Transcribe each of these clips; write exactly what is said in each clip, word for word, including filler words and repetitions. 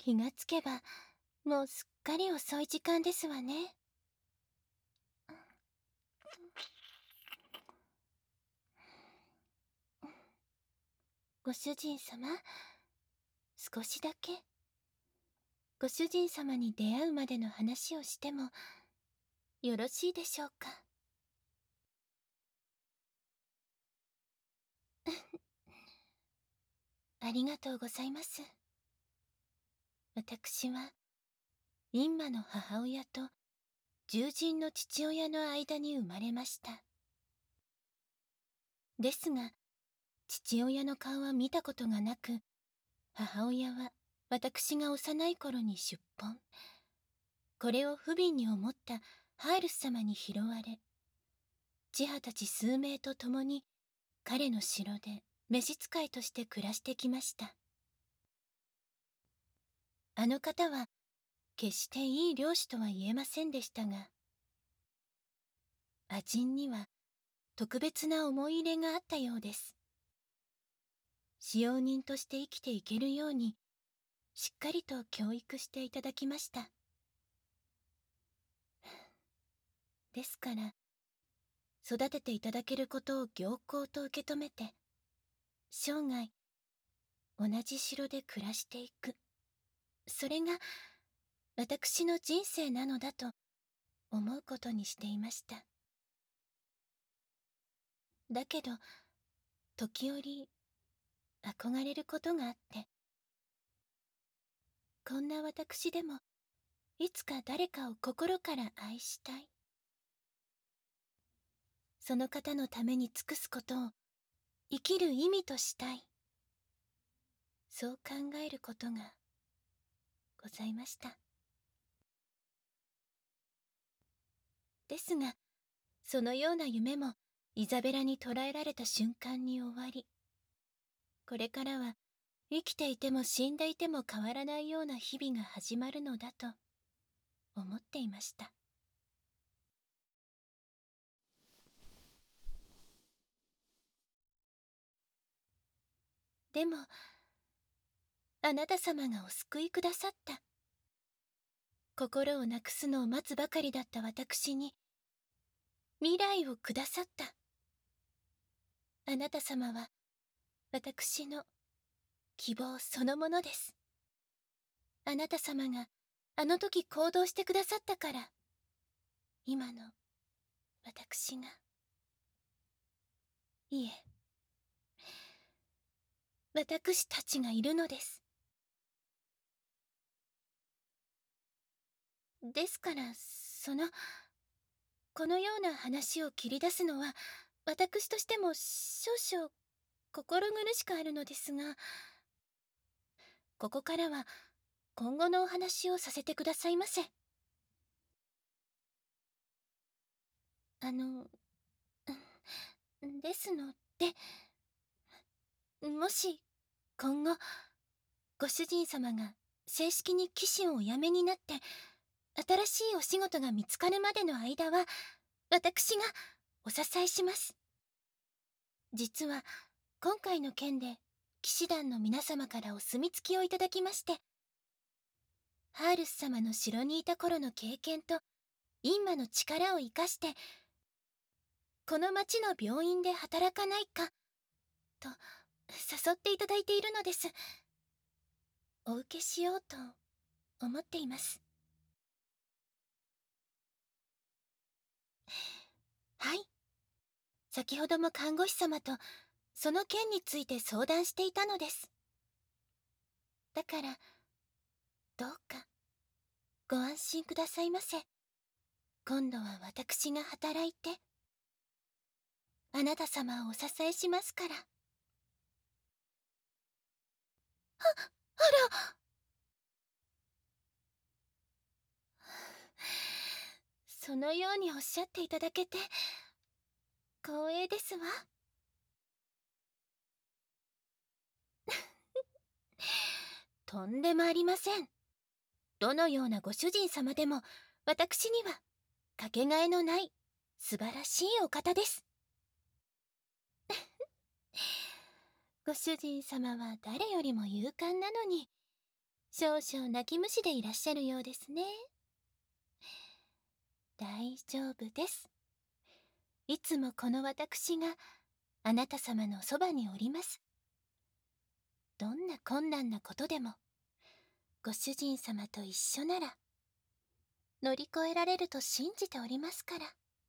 気がつけば、もうすっかり遅い時間ですわね。ご主人様、少しだけ、ご主人様に出会うまでの話をしても、よろしいでしょうか。ありがとうございます。私は、インマの母親と、獣人の父親の間に生まれました。ですが、父親の顔は見たことがなく、母親は私が幼い頃に出奔。これを不憫に思ったハールス様に拾われ、千葉たち数名と共に彼の城で召使いとして暮らしてきました。あの方は決していい漁師とは言えませんでしたが、アジンには特別な思い入れがあったようです。使用人として生きていけるように、しっかりと教育していただきました。ですから、育てていただけることを行幸と受け止めて、生涯、同じ城で暮らしていく。それが、私の人生なのだと思うことにしていました。だけど、時折、憧れることがあって、こんな私でも、いつか誰かを心から愛したい。その方のために尽くすことを生きる意味としたい。そう考えることがございました。ですが、そのような夢もイザベラに捕らえられた瞬間に終わり、これからは生きていても死んでいても変わらないような日々が始まるのだと思っていました。でも、あなた様がお救いくださった。心をなくすのを待つばかりだった私に、未来をくださった。あなた様は、私の希望そのものです。あなた様があの時行動してくださったから、今の私が、いえ、私たちがいるのです。ですから、その、このような話を切り出すのは、私としても少々心苦しくあるのですが、ここからは今後のお話をさせてくださいませ。あの、ですので、もし今後ご主人様が正式に騎士をお辞めになって新しいお仕事が見つかるまでの間は私がお支えします。実は今回の件で騎士団の皆様からお墨付きをいただきまして、ハールス様の城にいた頃の経験とインマの力を生かしてこの町の病院で働かないかと誘っていただいているのです。お受けしようと思っています。はい、先ほども看護師様とその件について相談していたのです。だからどうかご安心くださいませ。今度は私が働いてあなた様をお支えしますから。あ、あら、そのようにおっしゃっていただけて光栄ですわ。とんでもありません。どのようなご主人様でも私にはかけがえのない素晴らしいお方です。ご主人様は誰よりも勇敢なのに、 少々泣き虫でいらっしゃるようですね。大丈夫です。いつもこの私があなた様のそばにおります。どんな困難なことでもご主人様と一緒なら乗り越えられると信じておりますから。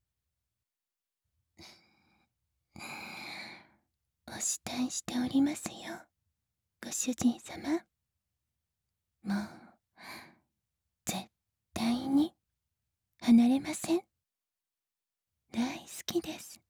お慕いしておりますよ、ご主人様。もう絶対に離れません。大好きです。